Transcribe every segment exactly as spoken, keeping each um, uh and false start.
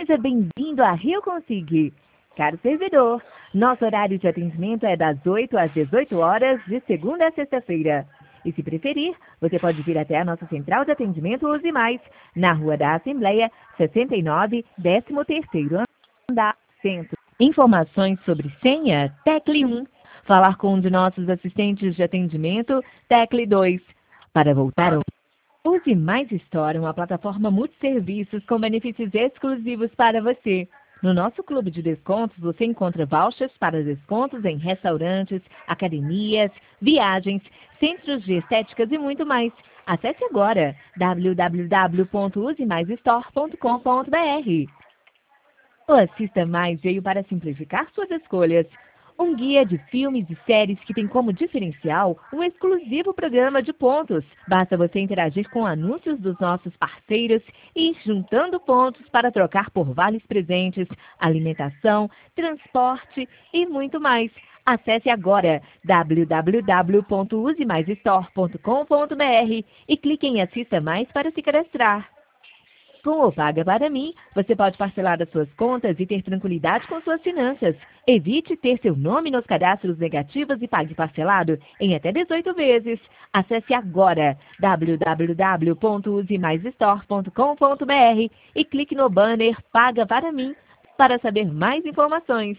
Seja bem-vindo a Rio Consig. Caro servidor, nosso horário de atendimento é das oito às dezoito horas, de segunda a sexta-feira. E se preferir, você pode vir até a nossa central de atendimento Use Mais, na Rua da Assembleia, sessenta e nove, décimo terceiro andar, centro. Informações sobre senha, tecle um. Falar com um de nossos assistentes de atendimento, tecle dois. Para voltar ao Use Mais Store, uma plataforma multisserviços com benefícios exclusivos para você. No nosso clube de descontos, você encontra vouchers para descontos em restaurantes, academias, viagens, centros de estéticas e muito mais. Acesse agora w w w ponto use mais store ponto com ponto b r. O Assista Mais veio para simplificar suas escolhas. Um guia de filmes e séries que tem como diferencial um exclusivo programa de pontos. Basta você interagir com anúncios dos nossos parceiros e ir juntando pontos para trocar por vales presentes, alimentação, transporte e muito mais. Acesse agora w w w ponto use mais store ponto com ponto b r e clique em Assista Mais para se cadastrar. Com o Paga Para Mim, você pode parcelar as suas contas e ter tranquilidade com suas finanças. Evite ter seu nome nos cadastros negativos e pague parcelado em até dezoito vezes. Acesse agora w w w ponto use mais store ponto com ponto b r e clique no banner Paga Para Mim para saber mais informações.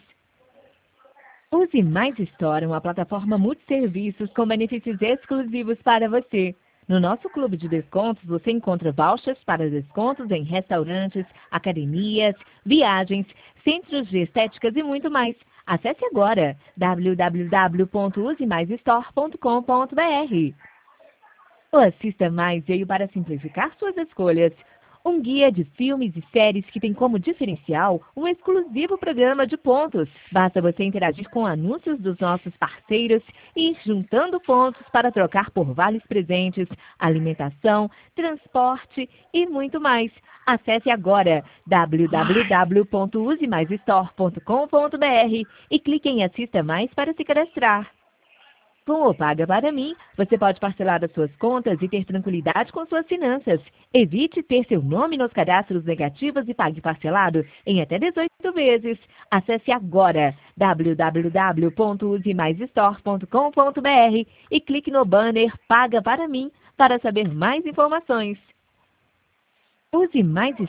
Use Mais Store, uma plataforma multisserviços com benefícios exclusivos para você. No nosso clube de descontos, você encontra vouchers para descontos em restaurantes, academias, viagens, centros de estéticas e muito mais. Acesse agora w w w ponto use mais store ponto com ponto b r. O Assista Mais veio para simplificar suas escolhas. Um guia de filmes e séries que tem como diferencial um exclusivo programa de pontos. Basta você interagir com anúncios dos nossos parceiros e ir juntando pontos para trocar por vales presentes, alimentação, transporte e muito mais. Acesse agora w w w ponto use mais store ponto com ponto b r e clique em Assista Mais para se cadastrar. Com o Paga Para Mim, você pode parcelar as suas contas e ter tranquilidade com suas finanças. Evite ter seu nome nos cadastros negativos e pague parcelado em até dezoito vezes. Acesse agora w w w ponto use mais store ponto com ponto b r e clique no banner Paga Para Mim para saber mais informações. Use Mais